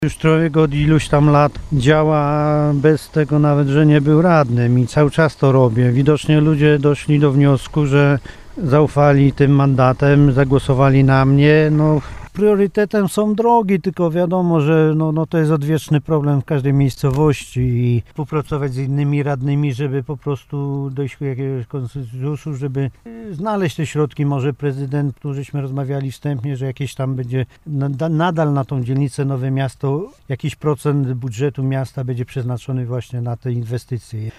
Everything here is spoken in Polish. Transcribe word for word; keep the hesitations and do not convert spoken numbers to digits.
Już człowiek od iluś tam lat działa bez tego nawet, że nie był radnym i cały czas to robię. Widocznie ludzie doszli do wniosku, że zaufali tym mandatem, zagłosowali na mnie. No, priorytetem są drogi, tylko wiadomo, że no, no to jest odwieczny problem w każdej miejscowości i współpracować z innymi radnymi, żeby po prostu dojść do jakiegoś konsensusu, żeby znaleźć te środki. Może prezydent, tu żeśmy rozmawiali wstępnie, że jakieś tam będzie nadal na tą dzielnicę Nowe Miasto, jakiś procent budżetu miasta będzie przeznaczony właśnie na te inwestycje.